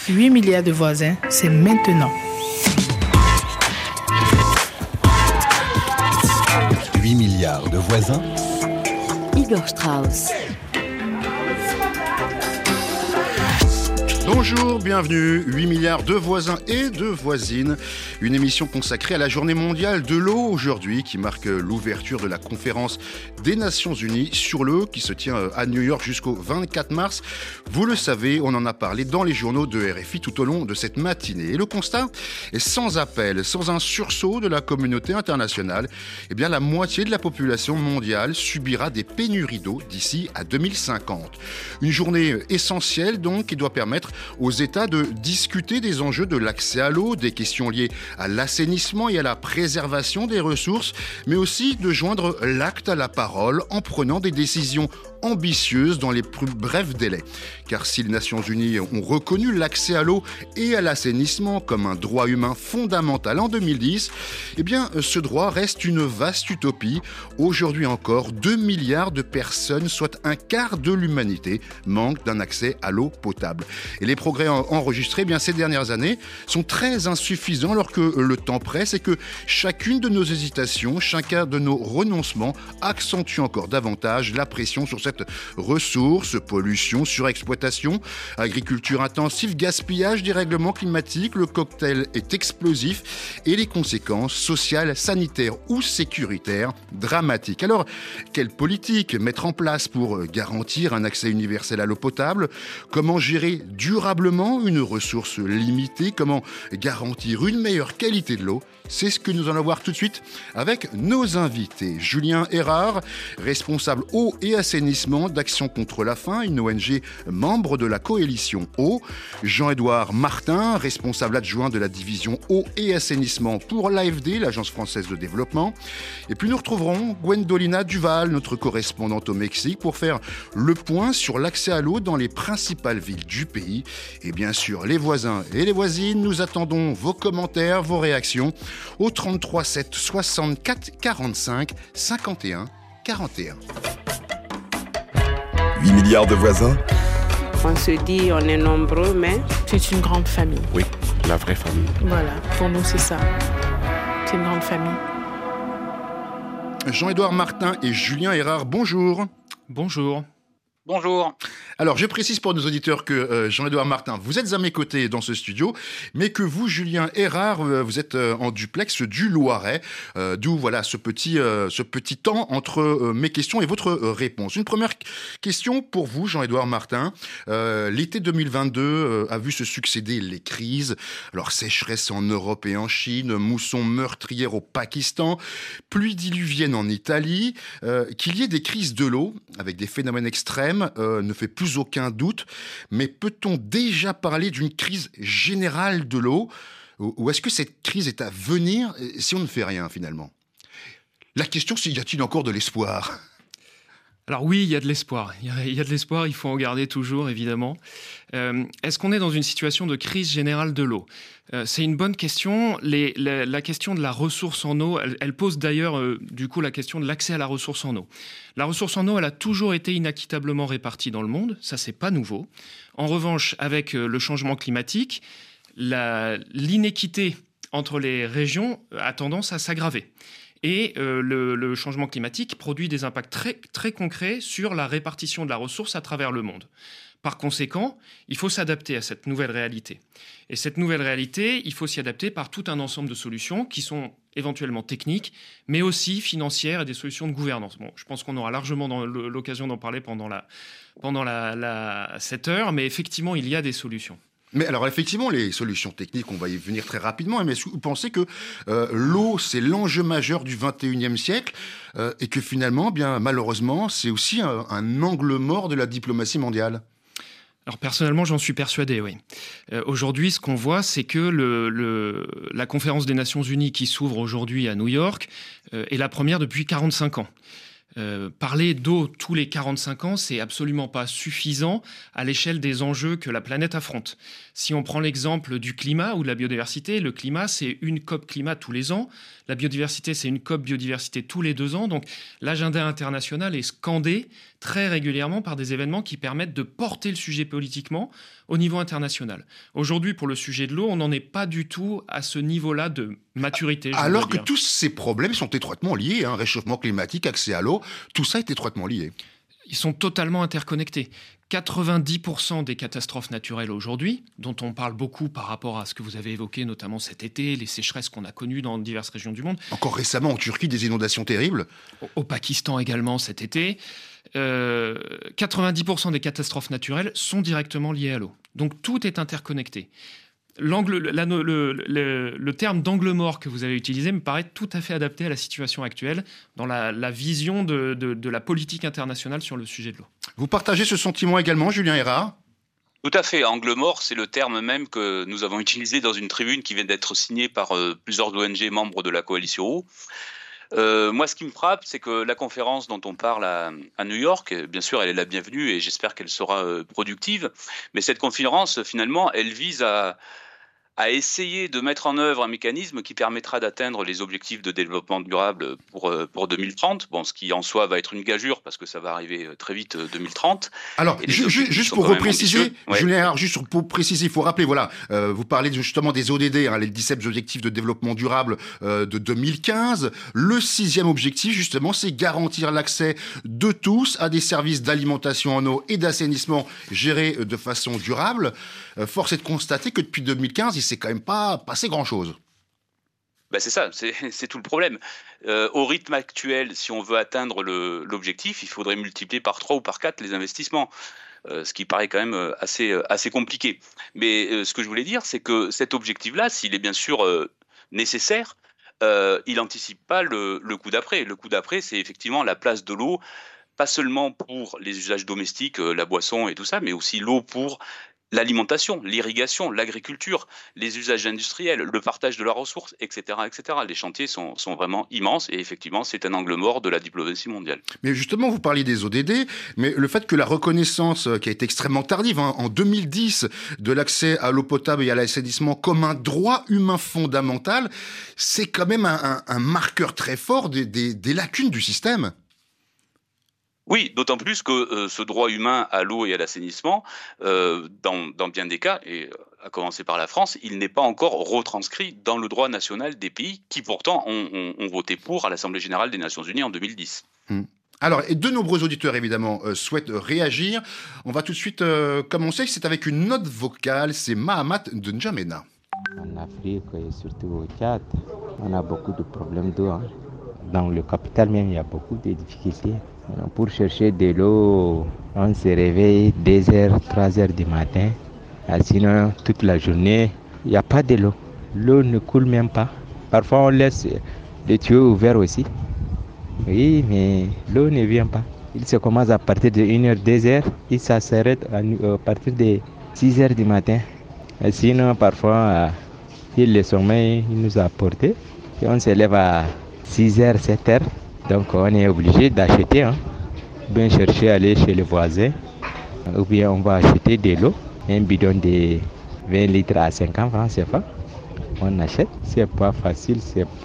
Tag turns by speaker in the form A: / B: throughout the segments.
A: 8 milliards de voisins, c'est maintenant.
B: 8 milliards de voisins.
C: Igor Strauss.
D: Bonjour, bienvenue, 8 milliards de voisins et de voisines, une émission consacrée à la journée mondiale de l'eau aujourd'hui qui marque l'ouverture de la conférence des Nations Unies sur l'eau qui se tient à New York jusqu'au 24 mars. Vous le savez, on en a parlé dans les journaux de RFI tout au long de cette matinée. Et le constat est sans appel, sans un sursaut de la communauté internationale, eh bien la moitié de la population mondiale subira des pénuries d'eau d'ici à 2050. Une journée essentielle donc qui doit permettre aux États de discuter des enjeux de l'accès à l'eau, des questions liées à l'assainissement et à la préservation des ressources, mais aussi de joindre l'acte à la parole en prenant des décisions ambitieuse dans les plus brefs délais. Car si les Nations Unies ont reconnu l'accès à l'eau et à l'assainissement comme un droit humain fondamental en 2010, eh bien, ce droit reste une vaste utopie. Aujourd'hui encore, 2 milliards de personnes, soit un quart de l'humanité, manquent d'un accès à l'eau potable. Et les progrès enregistrés, eh bien, ces dernières années sont très insuffisants alors que le temps presse et que chacune de nos hésitations, chacun de nos renoncements accentue encore davantage la pression sur cette ressource, pollution, surexploitation, agriculture intensive, gaspillage, dérèglement climatique. Le cocktail est explosif et les conséquences sociales, sanitaires ou sécuritaires dramatiques. Alors, quelle politique mettre en place pour garantir un accès universel à l'eau potable ? Comment gérer durablement une ressource limitée ? Comment garantir une meilleure qualité de l'eau ? C'est ce que nous allons voir tout de suite avec nos invités. Julien Erard, responsable eau et assainissement d'Action contre la faim, une ONG membre de la coalition eau. Jean-Édouard Martin, responsable adjoint de la division eau et assainissement pour l'AFD, l'Agence française de développement. Et puis nous retrouverons Gwendolina Duval, notre correspondante au Mexique, pour faire le point sur l'accès à l'eau dans les principales villes du pays. Et bien sûr, les voisins et les voisines, nous attendons vos commentaires, vos réactions au 33 7 64 45 51 41.
B: 8 milliards de voisins.
E: On se dit on est nombreux, mais
A: C'est une grande famille.
F: Oui, la vraie famille.
A: Voilà, pour nous c'est ça. C'est une grande famille.
D: Jean-Édouard Martin et Julien Erard, bonjour.
F: Bonjour.
G: Bonjour.
D: Alors, je précise pour nos auditeurs que Jean-Édouard Martin, vous êtes à mes côtés dans ce studio, mais que vous, Julien Erard, vous êtes en duplex du Loiret, d'où voilà ce petit temps entre mes questions et votre réponse. Une première question pour vous, Jean-Édouard Martin. L'été 2022 a vu se succéder les crises. Alors, sécheresse en Europe et en Chine, mousson meurtrière au Pakistan, pluie diluvienne en Italie. Qu'il y ait des crises de l'eau avec des phénomènes extrêmes ne fait plus aucun doute, mais peut-on déjà parler d'une crise générale de l'eau ou est-ce que cette crise est à venir si on ne fait rien finalement ? La question, c'est y a-t-il encore de l'espoir ?
F: Alors oui, il y a de l'espoir. Il y a de l'espoir, il faut en garder toujours, évidemment. Est-ce qu'on est dans une situation de crise générale de l'eau ? C'est une bonne question. La question de la ressource en eau, elle pose d'ailleurs du coup la question de l'accès à la ressource en eau. La ressource en eau, elle a toujours été inéquitablement répartie dans le monde. Ça, c'est pas nouveau. En revanche, avec le changement climatique, l'inéquité entre les régions a tendance à s'aggraver. Et le changement climatique produit des impacts très, très concrets sur la répartition de la ressource à travers le monde. Par conséquent, il faut s'adapter à cette nouvelle réalité. Et cette nouvelle réalité, il faut s'y adapter par tout un ensemble de solutions qui sont éventuellement techniques, mais aussi financières et des solutions de gouvernance. Bon, je pense qu'on aura largement l'occasion d'en parler pendant cette heure, mais effectivement, il y a des solutions.
D: Mais alors effectivement, les solutions techniques, on va y venir très rapidement, mais est-ce que vous pensez que l'eau, c'est l'enjeu majeur du 21e siècle et que finalement, bien malheureusement, c'est aussi un angle mort de la diplomatie mondiale ?
F: Alors personnellement, j'en suis persuadé, oui. Aujourd'hui, ce qu'on voit, c'est que la conférence des Nations Unies qui s'ouvre aujourd'hui à New York est la première depuis 45 ans. Parler d'eau tous les 45 ans, c'est absolument pas suffisant à l'échelle des enjeux que la planète affronte. Si on prend l'exemple du climat ou de la biodiversité, le climat, c'est une COP climat tous les ans. La biodiversité, c'est une COP biodiversité tous les 2 ans. Donc, l'agenda international est scandé très régulièrement par des événements qui permettent de porter le sujet politiquement au niveau international. Aujourd'hui, pour le sujet de l'eau, on n'en est pas du tout à ce niveau-là de maturité.
D: Alors que tous ces problèmes sont étroitement liés, réchauffement climatique, accès à l'eau, tout ça est étroitement lié.
F: Ils sont totalement interconnectés. 90% des catastrophes naturelles aujourd'hui, dont on parle beaucoup par rapport à ce que vous avez évoqué, notamment cet été, les sécheresses qu'on a connues dans diverses régions du monde.
D: Encore récemment en Turquie, des inondations terribles.
F: Au Pakistan également cet été. 90% des catastrophes naturelles sont directement liées à l'eau. Donc tout est interconnecté. Le terme d'angle mort que vous avez utilisé me paraît tout à fait adapté à la situation actuelle dans la vision de la politique internationale sur le sujet de l'eau.
D: Vous partagez ce sentiment également, Julien Hérard ?
G: Tout à fait. Angle mort, c'est le terme même que nous avons utilisé dans une tribune qui vient d'être signée par plusieurs ONG membres de la coalition eau. Moi, ce qui me frappe, c'est que la conférence dont on parle à New York, bien sûr, elle est la bienvenue et j'espère qu'elle sera productive. Mais cette conférence, finalement, elle vise à essayer de mettre en œuvre un mécanisme qui permettra d'atteindre les objectifs de développement durable pour 2030. Bon, ce qui en soi va être une gageure parce que ça va arriver très vite 2030.
D: Alors, juste pour repréciser, Julien Hérard, juste pour préciser, il faut rappeler, voilà, vous parlez justement des ODD, les 17 objectifs de développement durable de 2015. Le 6e objectif, justement, c'est garantir l'accès de tous à des services d'alimentation en eau et d'assainissement gérés de façon durable. Force est de constater que depuis 2015, il s'est quand même pas passé grand-chose.
G: Ben c'est ça, c'est tout le problème. Au rythme actuel, si on veut atteindre l'objectif, il faudrait multiplier par 3 ou par 4 les investissements, ce qui paraît quand même assez compliqué. Mais ce que je voulais dire, c'est que cet objectif-là, s'il est bien sûr nécessaire, il n'anticipe pas le coup d'après. Le coup d'après, c'est effectivement la place de l'eau, pas seulement pour les usages domestiques, la boisson et tout ça, mais aussi l'eau pour l'alimentation, l'irrigation, l'agriculture, les usages industriels, le partage de la ressource, etc., etc. Les chantiers sont vraiment immenses et effectivement, c'est un angle mort de la diplomatie mondiale.
D: Mais justement, vous parliez des ODD, mais le fait que la reconnaissance, qui a été extrêmement tardive, en 2010, de l'accès à l'eau potable et à l'assainissement comme un droit humain fondamental, c'est quand même un marqueur très fort des lacunes du système.
G: Oui, d'autant plus que ce droit humain à l'eau et à l'assainissement, dans bien des cas, et à commencer par la France, il n'est pas encore retranscrit dans le droit national des pays qui pourtant ont voté pour à l'Assemblée générale des Nations Unies en 2010.
D: Alors, et de nombreux auditeurs, évidemment, souhaitent réagir. On va tout de suite commencer. C'est avec une note vocale. C'est Mahamat de N'Djamena.
H: En Afrique et surtout au Tchad, on a beaucoup de problèmes d'eau. Dans le capital même, il y a beaucoup de difficultés. Pour chercher de l'eau, on se réveille 2h, 3h du matin. Sinon, toute la journée, il n'y a pas de l'eau. L'eau ne coule même pas. Parfois, on laisse les tuyaux ouverts aussi. Oui, mais l'eau ne vient pas. Il se commence à partir de 1h, 2h et ça s'arrête à partir de 6h du matin. Sinon, parfois, le sommeil nous a porté. Et on se lève à 6h, 7h. Donc on est obligé d'acheter, bien chercher à aller chez les voisins, ou bien on va acheter de l'eau, un bidon de 20 litres à 50 francs CFA. On achète, c'est pas facile.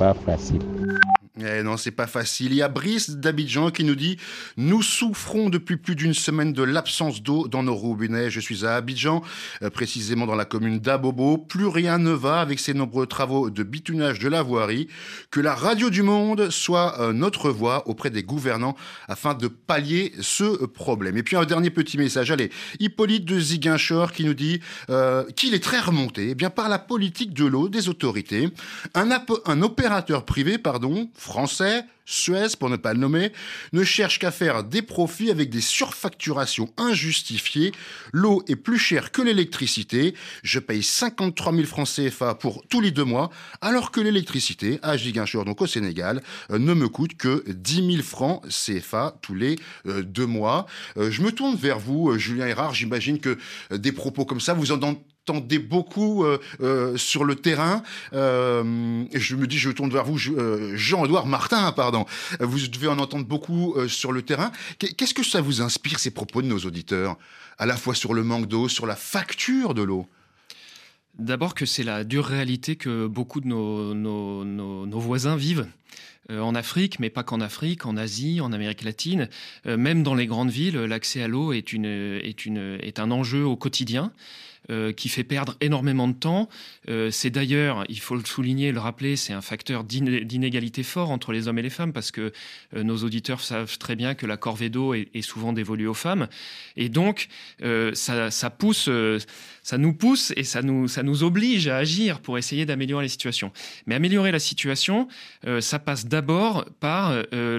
D: Non, c'est pas facile. Il y a Brice d'Abidjan qui nous dit « Nous souffrons depuis plus d'une semaine de l'absence d'eau dans nos robinets. Je suis à Abidjan, précisément dans la commune d'Abobo. Plus rien ne va avec ces nombreux travaux de bitunage de la voirie. Que la radio du monde soit notre voix auprès des gouvernants afin de pallier ce problème. » Et puis un dernier petit message. Allez, Hippolyte de Ziguinchor qui nous dit qu'il est très remonté par la politique de l'eau des autorités. Un opérateur privé, français, Suez pour ne pas le nommer, ne cherche qu'à faire des profits avec des surfacturations injustifiées. L'eau est plus chère que l'électricité. Je paye 53 000 francs CFA pour tous les 2 mois, alors que l'électricité, à Ziguinchor, donc au Sénégal, ne me coûte que 10 000 francs CFA tous les 2 mois. Je me tourne vers vous, Julien Hérard. J'imagine que des propos comme ça, vous en entendez beaucoup sur le terrain. Je me dis, je tourne vers vous, Jean-Édouard Martin, pardon. Vous devez en entendre beaucoup sur le terrain. Qu'est-ce que ça vous inspire, ces propos de nos auditeurs, à la fois sur le manque d'eau, sur la facture de l'eau? D'abord
F: que c'est la dure réalité que beaucoup de nos voisins vivent. en Afrique, mais pas qu'en Afrique, en Asie, en Amérique latine. Même dans les grandes villes, l'accès à l'eau est un enjeu au quotidien. Qui fait perdre énormément de temps. C'est d'ailleurs, il faut le souligner, le rappeler, c'est un facteur d'inégalité fort entre les hommes et les femmes, parce que nos auditeurs savent très bien que la corvée d'eau est souvent dévolue aux femmes. Et donc, ça nous pousse et ça nous oblige à agir pour essayer d'améliorer les situations. Mais améliorer la situation, ça passe d'abord par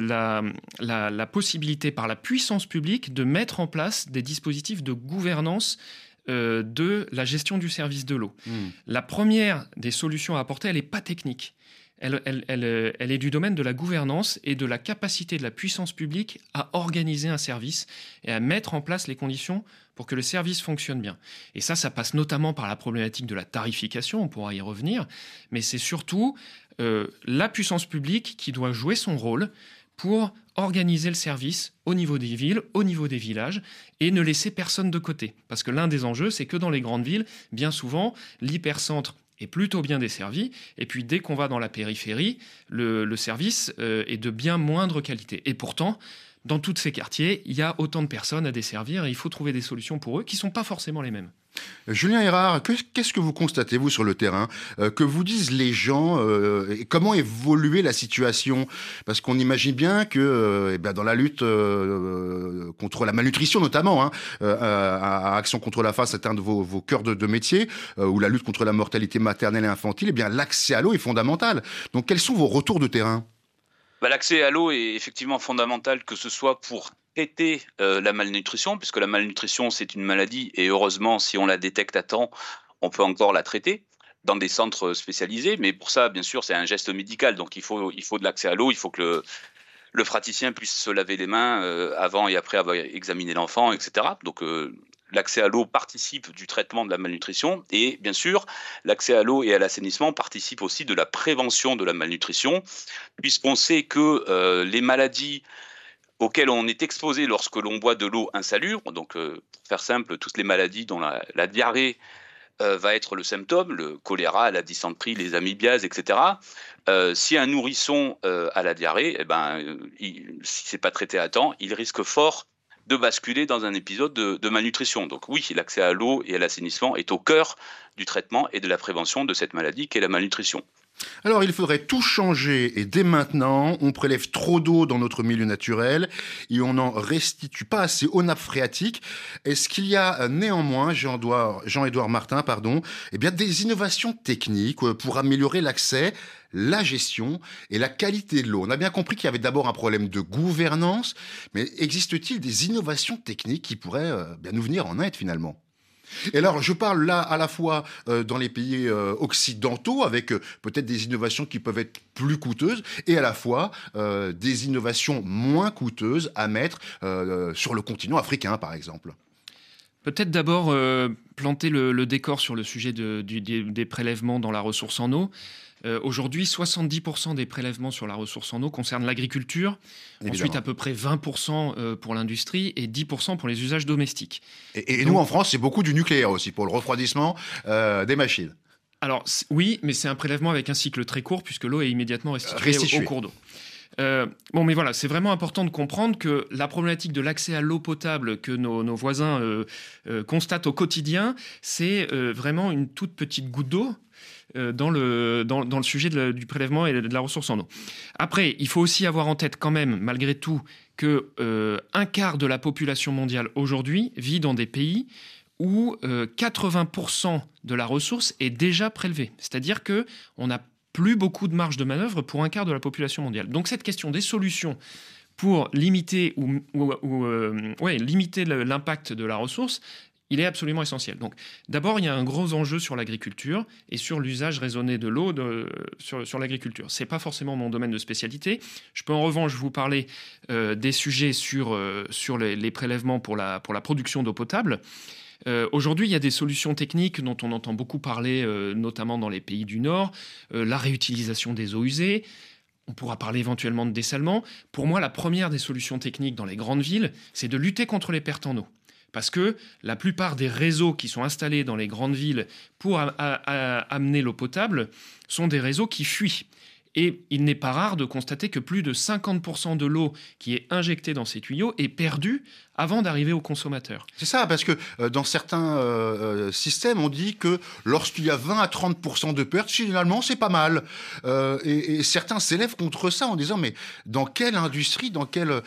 F: la possibilité, par la puissance publique, de mettre en place des dispositifs de gouvernance de la gestion du service de l'eau. La première des solutions à apporter, elle n'est pas technique. Elle est du domaine de la gouvernance et de la capacité de la puissance publique à organiser un service et à mettre en place les conditions pour que le service fonctionne bien. Et ça passe notamment par la problématique de la tarification, on pourra y revenir, mais c'est surtout la puissance publique qui doit jouer son rôle pour organiser le service au niveau des villes, au niveau des villages, et ne laisser personne de côté. Parce que l'un des enjeux, c'est que dans les grandes villes, bien souvent, l'hypercentre est plutôt bien desservi, et puis dès qu'on va dans la périphérie, le service est de bien moindre qualité. Et pourtant, dans tous ces quartiers, il y a autant de personnes à desservir, et il faut trouver des solutions pour eux qui ne sont pas forcément les mêmes.
D: Julien Erard, qu'est-ce que vous constatez, vous, sur le terrain ? Que vous disent les gens et comment évoluer la situation ? Parce qu'on imagine bien que dans la lutte contre la malnutrition, notamment, Action contre la faim, c'est un de vos cœurs de métier, ou la lutte contre la mortalité maternelle et infantile, l'accès à l'eau est fondamental. Donc, quels sont vos retours de terrain ?
G: L'accès à l'eau est effectivement fondamental, que ce soit pour traiter la malnutrition, puisque la malnutrition, c'est une maladie, et heureusement, si on la détecte à temps, on peut encore la traiter dans des centres spécialisés. Mais pour ça, bien sûr, c'est un geste médical. Donc, il faut de l'accès à l'eau, il faut que le praticien puisse se laver les mains avant et après avoir examiné l'enfant, etc. Donc, l'accès à l'eau participe du traitement de la malnutrition, et bien sûr, l'accès à l'eau et à l'assainissement participe aussi de la prévention de la malnutrition, puisqu'on sait que les maladies auxquelles on est exposé lorsque l'on boit de l'eau insalubre, donc pour faire simple, toutes les maladies dont la diarrhée va être le symptôme, le choléra, la dysenterie, les amibiases, etc. Si un nourrisson a la diarrhée, si ce n'est pas traité à temps, il risque fort de basculer dans un épisode de malnutrition. Donc oui, l'accès à l'eau et à l'assainissement est au cœur du traitement et de la prévention de cette maladie qu'est la malnutrition.
D: Alors, il faudrait tout changer, et dès maintenant, on prélève trop d'eau dans notre milieu naturel et on n'en restitue pas assez aux nappes phréatiques. Est-ce qu'il y a néanmoins, Jean-Édouard Martin, des innovations techniques pour améliorer l'accès, la gestion et la qualité de l'eau ? On a bien compris qu'il y avait d'abord un problème de gouvernance, mais existe-t-il des innovations techniques qui pourraient nous venir en aide finalement ? Et alors, je parle là à la fois dans les pays occidentaux, avec peut-être des innovations qui peuvent être plus coûteuses, et à la fois des innovations moins coûteuses à mettre sur le continent africain, par exemple.
F: Peut-être d'abord planter le décor sur le sujet des prélèvements dans la ressource en eau. Aujourd'hui, 70% des prélèvements sur la ressource en eau concernent l'agriculture. Évidemment. Ensuite, à peu près 20% pour l'industrie et 10% pour les usages domestiques.
D: Et nous, en France, c'est beaucoup du nucléaire aussi, pour le refroidissement des machines.
F: Alors, oui, mais c'est un prélèvement avec un cycle très court, puisque l'eau est immédiatement restituée au cours d'eau. Mais voilà, c'est vraiment important de comprendre que la problématique de l'accès à l'eau potable que nos voisins constatent au quotidien, c'est vraiment une toute petite goutte d'eau dans le sujet du prélèvement et de la ressource en eau. Après, il faut aussi avoir en tête quand même, malgré tout, que un quart de la population mondiale aujourd'hui vit dans des pays où 80% de la ressource est déjà prélevée. C'est-à-dire qu'on n'a plus beaucoup de marge de manœuvre pour un quart de la population mondiale. Donc cette question des solutions pour limiter limiter l'impact de la ressource, il est absolument essentiel. Donc, d'abord, il y a un gros enjeu sur l'agriculture et sur l'usage raisonné de l'eau sur l'agriculture. Ce n'est pas forcément mon domaine de spécialité. Je peux en revanche vous parler des sujets sur les prélèvements pour la production d'eau potable. Aujourd'hui, il y a des solutions techniques dont on entend beaucoup parler, notamment dans les pays du Nord, la réutilisation des eaux usées. On pourra parler éventuellement de dessalement. Pour moi, la première des solutions techniques dans les grandes villes, c'est de lutter contre les pertes en eau. Parce que la plupart des réseaux qui sont installés dans les grandes villes pour amener l'eau potable sont des réseaux qui fuient. Et il n'est pas rare de constater que plus de 50% de l'eau qui est injectée dans ces tuyaux est perdue avant d'arriver au consommateur.
D: C'est ça, parce que dans certains systèmes, on dit que lorsqu'il y a 20 à 30% de pertes, finalement, c'est pas mal. Et certains s'élèvent contre ça en disant, mais dans quelle industrie, dans quelle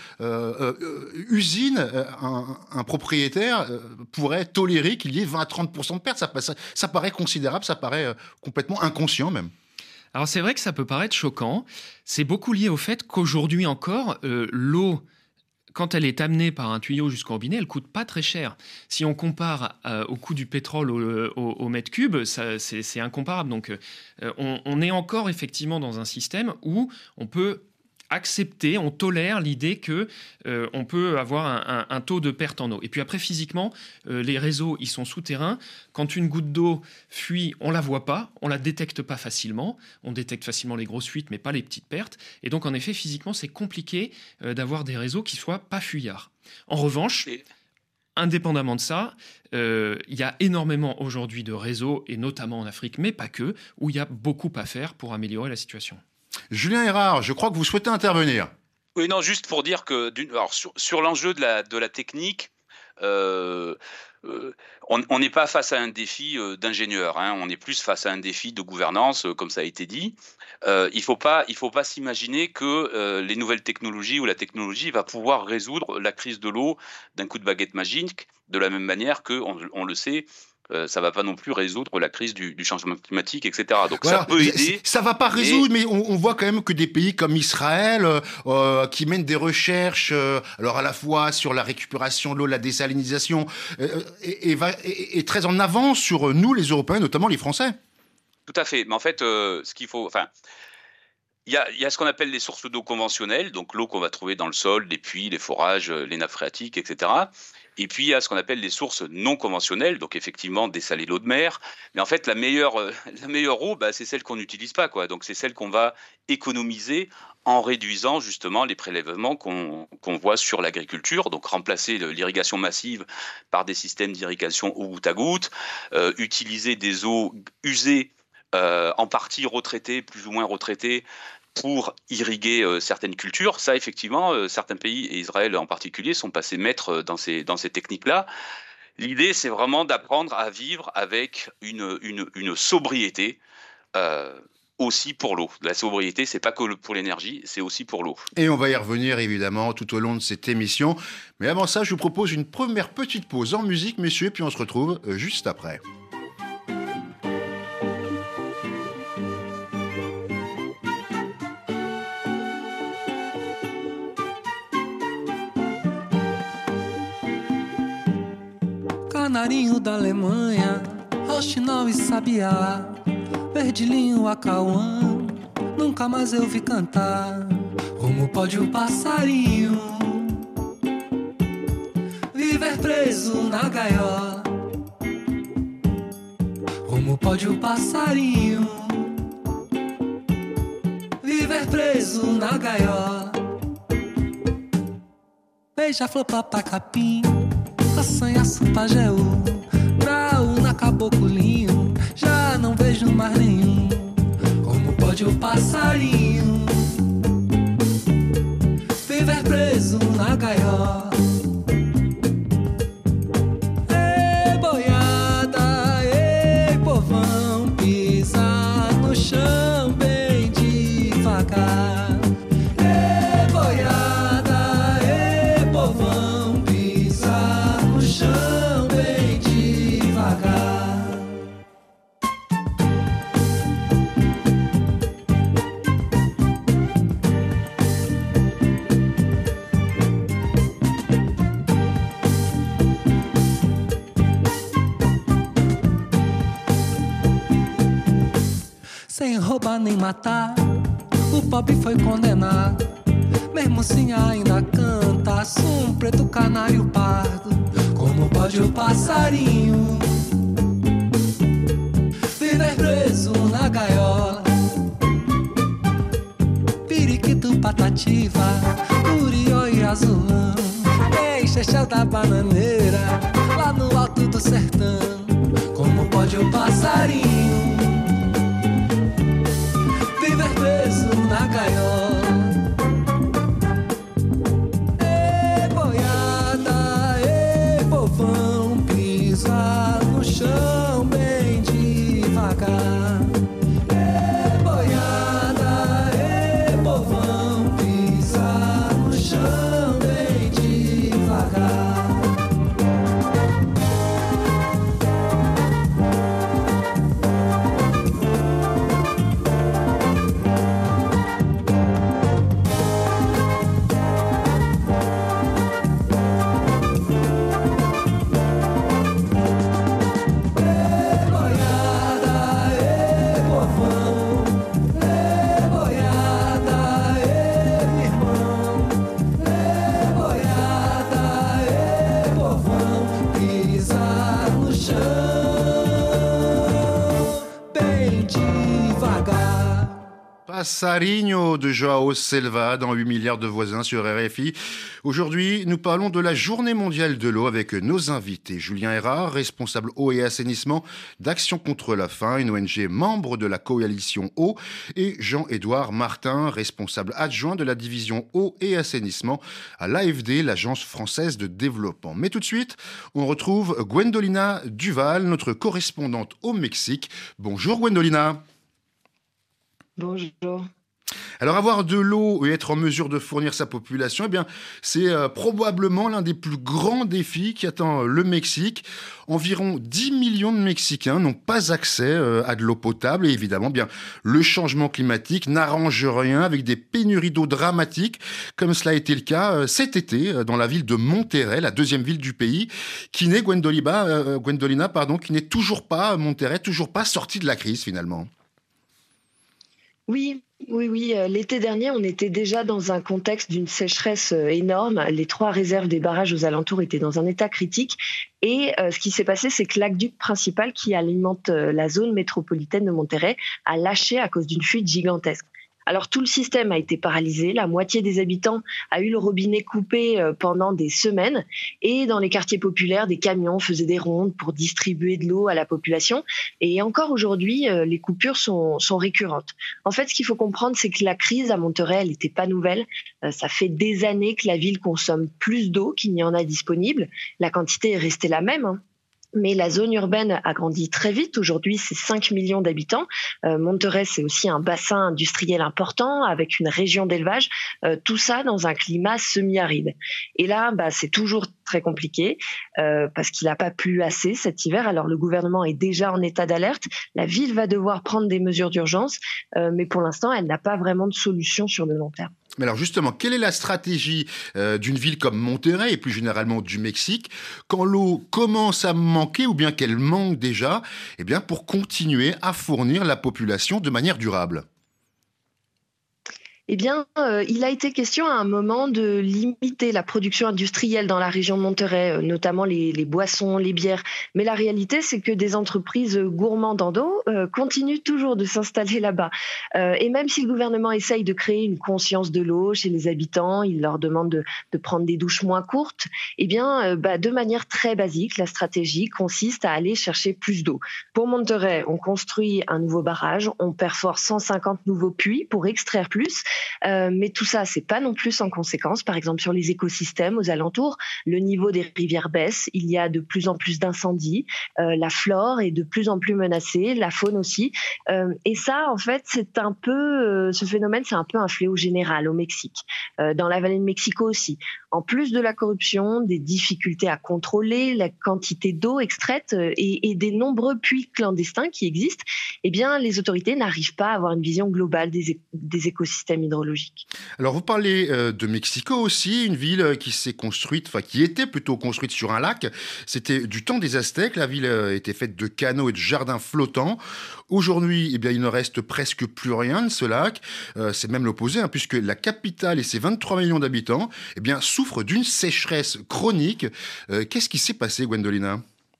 D: usine un propriétaire pourrait tolérer qu'il y ait 20 à 30% de pertes? Ça paraît considérable, ça paraît complètement inconscient même.
F: Alors c'est vrai que ça peut paraître choquant. C'est beaucoup lié au fait qu'aujourd'hui encore, l'eau, quand elle est amenée par un tuyau jusqu'au robinet, elle coûte pas très cher. Si on compare au coût du pétrole au mètre cube, c'est incomparable. Donc on est encore effectivement dans un système où on peut accepter, on tolère l'idée que on peut avoir un taux de perte en eau. Et puis après, physiquement, les réseaux, ils sont souterrains. Quand une goutte d'eau fuit, on la voit pas, on la détecte pas facilement. On détecte facilement les grosses fuites, mais pas les petites pertes. Et donc, en effet, physiquement, c'est compliqué d'avoir des réseaux qui soient pas fuyards. En revanche, indépendamment de ça, il y a énormément aujourd'hui de réseaux, et notamment en Afrique, mais pas que, où il y a beaucoup à faire pour améliorer la situation.
D: Julien Erard, je crois que vous souhaitez intervenir.
G: Oui, non, juste pour dire que sur l'enjeu de la technique, on n'est pas face à un défi d'ingénieur, hein, on est plus face à un défi de gouvernance, comme ça a été dit. Il faut pas s'imaginer que les nouvelles technologies ou la technologie va pouvoir résoudre la crise de l'eau d'un coup de baguette magique, de la même manière que, on le sait, ça va pas non plus résoudre la crise du changement climatique, etc. Donc voilà, ça peut aider.
D: Ça va pas résoudre, mais on voit quand même que des pays comme Israël, qui mènent des recherches, alors à la fois sur la récupération de l'eau, la désalinisation, est très en avance sur nous, les Européens, notamment les Français.
G: Tout à fait. Mais en fait, ce qu'il faut, il y a ce qu'on appelle les sources d'eau conventionnelles, donc l'eau qu'on va trouver dans le sol, les puits, les forages, les nappes phréatiques, etc. Et puis, il y a ce qu'on appelle les sources non conventionnelles, donc effectivement, dessaler l'eau de mer. Mais en fait, la meilleure eau, c'est celle qu'on n'utilise pas, quoi. Donc, c'est celle qu'on va économiser en réduisant justement les prélèvements qu'on voit sur l'agriculture. Donc, remplacer l'irrigation massive par des systèmes d'irrigation au goutte à goutte, utiliser des eaux usées, en partie retraitées, plus ou moins retraitées, pour irriguer certaines cultures. Ça, effectivement, certains pays, et Israël en particulier, sont passés maîtres dans ces techniques-là. L'idée, c'est vraiment d'apprendre à vivre avec une sobriété aussi pour l'eau. La sobriété, c'est pas que pour l'énergie, c'est aussi pour l'eau.
D: Et on va y revenir, évidemment, tout au long de cette émission. Mais avant ça, je vous propose une première petite pause en musique, messieurs, puis on se retrouve juste après.
I: Canarinho da Alemanha, roxinol e sabiá, perdilhinho, acauã, nunca mais eu vi cantar. Como pode um passarinho viver preso na gaiola? Como pode um passarinho viver preso na gaiola? Beija-flor, papacapim, assanhaço, pajeú, graúna, caboclinho, já não vejo mais nenhum. Como pode o passarinho viver preso na gaiola? Ei, boiada, ei, povão, pisa no chão bem devagar. Ei, boiada, ei, povão, pisa no chão bem devagar. Sem roubar nem matar, o pobre foi condenado. Mesmo assim ainda canta, som preto, canário, pardo. Como pode o passarinho viver preso na gaiola? Periquito, patativa, curió e azulão, peixe da bananeira, lá no alto do sertão. Como pode o passarinho viver preso devagar. Boiada, povão, pisa no chão bem devagar.
D: Passarinho de Joao Selva dans 8 milliards de voisins sur RFI. Aujourd'hui, nous parlons de la Journée mondiale de l'eau avec nos invités. Julien Erard, responsable eau et assainissement d'Action contre la faim, une ONG membre de la coalition eau, et Jean-Édouard Martin, responsable adjoint de la division eau et assainissement à l'AFD, l'Agence française de développement. Mais tout de suite, on retrouve Gwendolina Duval, notre correspondante au Mexique. Bonjour Gwendolina.
J: Bonjour.
D: Alors avoir de l'eau et être en mesure de fournir sa population, eh bien, c'est probablement l'un des plus grands défis qui attend le Mexique. Environ 10 millions de Mexicains n'ont pas accès à de l'eau potable et évidemment, bien, le changement climatique n'arrange rien avec des pénuries d'eau dramatiques, comme cela a été le cas cet été dans la ville de Monterrey, la deuxième ville du pays, qui n'est Gwendolina, qui n'est toujours pas Monterrey, toujours pas sortie de la crise finalement.
J: Oui. L'été dernier, on était déjà dans un contexte d'une sécheresse énorme. Les 3 réserves des barrages aux alentours étaient dans un état critique. Et ce qui s'est passé, c'est que l'aqueduc principal qui alimente la zone métropolitaine de Monterrey a lâché à cause d'une fuite gigantesque. Alors tout le système a été paralysé, la moitié des habitants a eu le robinet coupé pendant des semaines et dans les quartiers populaires, des camions faisaient des rondes pour distribuer de l'eau à la population et encore aujourd'hui, les coupures sont récurrentes. En fait, ce qu'il faut comprendre, c'est que la crise à Monterrey, elle n'était pas nouvelle. Ça fait des années que la ville consomme plus d'eau qu'il n'y en a disponible. La quantité est restée la même, Mais la zone urbaine a grandi très vite. Aujourd'hui, c'est 5 millions d'habitants. Monterrey, c'est aussi un bassin industriel important avec une région d'élevage. Tout ça dans un climat semi-aride. Et là, c'est toujours très compliqué parce qu'il n'a pas plu assez cet hiver. Alors, le gouvernement est déjà en état d'alerte. La ville va devoir prendre des mesures d'urgence. Mais pour l'instant, elle n'a pas vraiment de solution sur le long terme.
D: Mais alors justement, quelle est la stratégie d'une ville comme Monterrey et plus généralement du Mexique quand l'eau commence à manquer ou bien qu'elle manque déjà, pour continuer à fournir la population de manière durable ?
J: Il a été question à un moment de limiter la production industrielle dans la région de Monterrey, notamment les boissons, les bières. Mais la réalité, c'est que des entreprises gourmandes en eau continuent toujours de s'installer là-bas. Et même si le gouvernement essaye de créer une conscience de l'eau chez les habitants, il leur demande de prendre des douches moins courtes, de manière très basique, la stratégie consiste à aller chercher plus d'eau. Pour Monterrey, on construit un nouveau barrage, on perfore 150 nouveaux puits pour extraire plus. Mais tout ça, c'est pas non plus sans conséquence. Par exemple, sur les écosystèmes aux alentours, le niveau des rivières baisse. Il y a de plus en plus d'incendies. La flore est de plus en plus menacée, la faune aussi. Et ça, en fait, c'est un peu ce phénomène, c'est un peu un fléau général au Mexique, dans la vallée de Mexico aussi. En plus de la corruption, des difficultés à contrôler la quantité d'eau extraite et des nombreux puits clandestins qui existent, les autorités n'arrivent pas à avoir une vision globale des écosystèmes hydrologiques.
D: Alors vous parlez de Mexico aussi, une ville qui était plutôt construite sur un lac. C'était du temps des Aztèques, la ville était faite de canaux et de jardins flottants. Aujourd'hui, il ne reste presque plus rien de ce lac. C'est même l'opposé, puisque la capitale et ses 23 millions d'habitants souffrent d'une sécheresse chronique. Qu'est-ce qui s'est passé, Gwendolina ?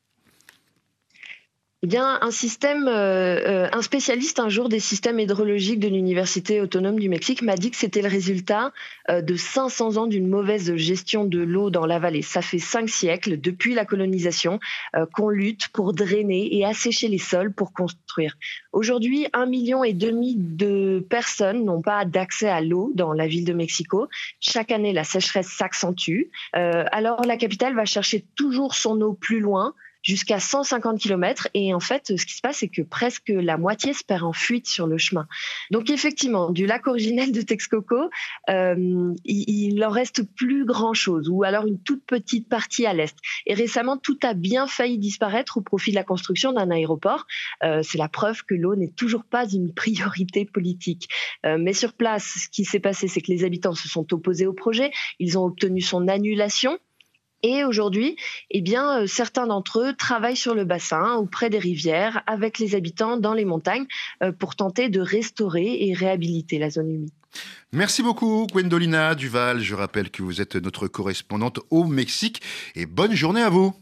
J: Un spécialiste un jour des systèmes hydrologiques de l'Université autonome du Mexique m'a dit que c'était le résultat de 500 ans d'une mauvaise gestion de l'eau dans la vallée. Ça fait 5 siècles, depuis la colonisation, qu'on lutte pour drainer et assécher les sols pour construire. Aujourd'hui, 1,5 million de personnes n'ont pas d'accès à l'eau dans la ville de Mexico. Chaque année, la sécheresse s'accentue. Alors la capitale va chercher toujours son eau plus loin. jusqu'à 150 km. Et en fait, ce qui se passe, c'est que presque la moitié se perd en fuite sur le chemin. Donc effectivement, du lac originel de Texcoco, il en reste plus grand-chose, ou alors une toute petite partie à l'est. Et récemment, tout a bien failli disparaître au profit de la construction d'un aéroport. C'est la preuve que l'eau n'est toujours pas une priorité politique. Mais sur place, ce qui s'est passé, c'est que les habitants se sont opposés au projet. Ils ont obtenu son annulation. Et aujourd'hui, certains d'entre eux travaillent sur le bassin, auprès des rivières, avec les habitants dans les montagnes, pour tenter de restaurer et réhabiliter la zone humide.
D: Merci beaucoup, Gwendolina Duval. Je rappelle que vous êtes notre correspondante au Mexique. Et bonne journée à vous.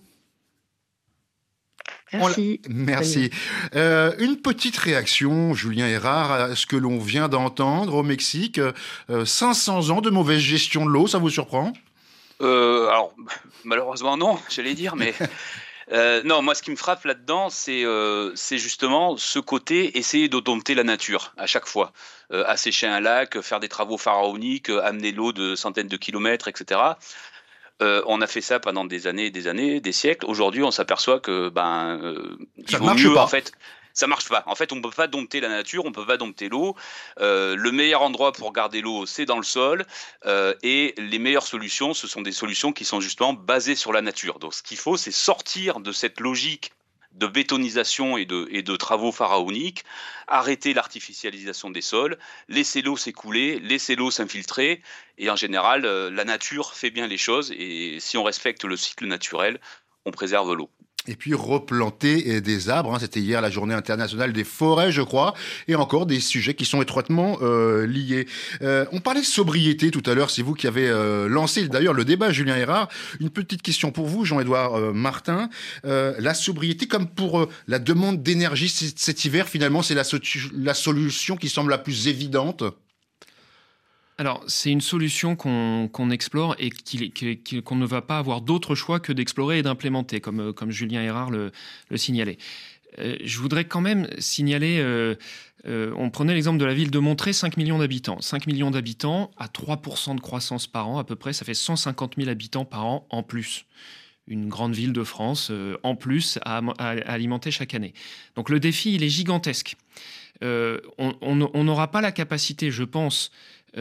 J: Merci.
D: Une petite réaction, Julien Hérard, à ce que l'on vient d'entendre au Mexique. 500 ans de mauvaise gestion de l'eau, ça vous surprend ?
G: Alors, malheureusement non, j'allais dire, mais non, moi ce qui me frappe là-dedans, c'est justement ce côté essayer de dompter la nature à chaque fois. Assécher un lac, faire des travaux pharaoniques, amener l'eau de centaines de kilomètres, etc. On a fait ça pendant des années et des années, des siècles. Aujourd'hui, on s'aperçoit que
D: ça ne marche pas.
G: En fait. Ça marche pas. En fait, on peut pas dompter la nature, on peut pas dompter l'eau. Le meilleur endroit pour garder l'eau, c'est dans le sol. Et les meilleures solutions, ce sont des solutions qui sont justement basées sur la nature. Donc, ce qu'il faut, c'est sortir de cette logique de bétonisation et de travaux pharaoniques, arrêter l'artificialisation des sols, laisser l'eau s'écouler, laisser l'eau s'infiltrer. Et en général, la nature fait bien les choses. Et si on respecte le cycle naturel, on préserve l'eau.
D: Et puis replanter des arbres, c'était hier la journée internationale des forêts, je crois, et encore des sujets qui sont étroitement liés. On parlait de sobriété tout à l'heure, c'est vous qui avez lancé d'ailleurs le débat, Julien Hérard. Une petite question pour vous, Jean-Édouard Martin. La sobriété, comme pour la demande d'énergie cet hiver, finalement, c'est la solution qui semble la plus évidente ?
F: Alors, c'est une solution qu'on explore et qu'on ne va pas avoir d'autre choix que d'explorer et d'implémenter, comme Julien Hérard le signalait. Je voudrais quand même signaler, on prenait l'exemple de la ville de Montré, 5 millions d'habitants. 5 millions d'habitants, à 3% de croissance par an à peu près, ça fait 150 000 habitants par an en plus. Une grande ville de France en plus à alimenter chaque année. Donc le défi, il est gigantesque. On n'aura pas la capacité, je pense,